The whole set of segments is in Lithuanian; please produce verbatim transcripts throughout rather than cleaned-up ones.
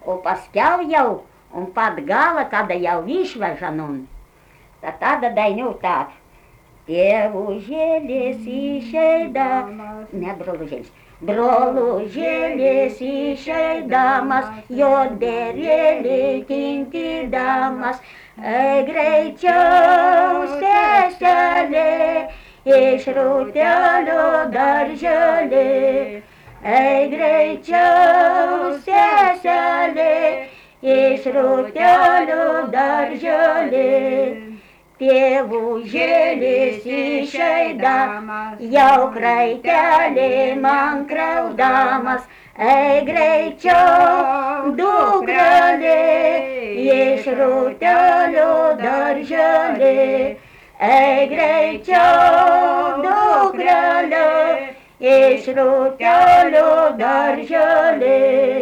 o paskiau jau, un pat gala, kada jau išveža nun, tad tada dainiau tā. Tėvužėlis išeidamas, ne brolužėlis, brolužėlis išeidamas, juodbėrėlį kinkydamas, ei greičiau seselė, iš rūtelio darželį, ei greičiau seselė, iš rūtelio darželį. Tėvužėlis išeidamas, jau kraitelį man kraudamas, ei greičiau dukrelė, iš rūtelio darželį, ei greičiau dukrelė, iš rūtelio darželį.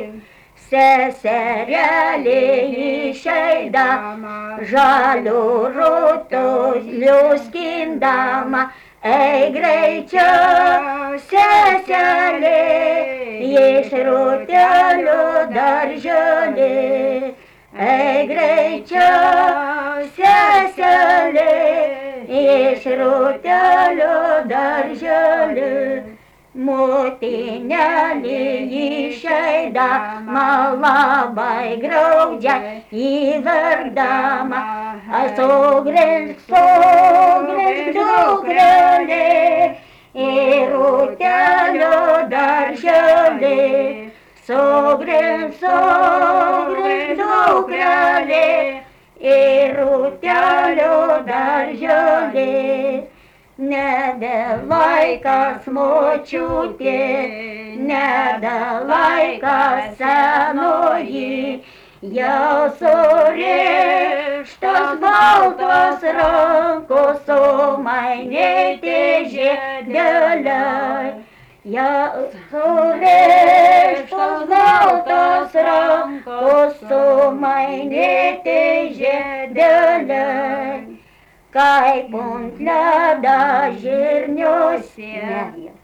Seserėlė išeidama, žalių rutulį skindama, ei greičiau seselė, iš rūtelio darželį, ei greičiau seselė, iš rūtelio darželį. Motinėlė išeidama, labai graudžiai įverdama, sugrįžk, sugrįžk dukrelė, į rūtelio darželį, sugrįžk, sugrįžk dukrelė, į rūtelio darželį. Nebe laikas močiutė, nebe laikas senoji, jau surištos baltos rankos sumainėti žiedeliai. Jau surištos baltos rankos sumainėti žiedeliai. Kaip ant ledo žirniuose.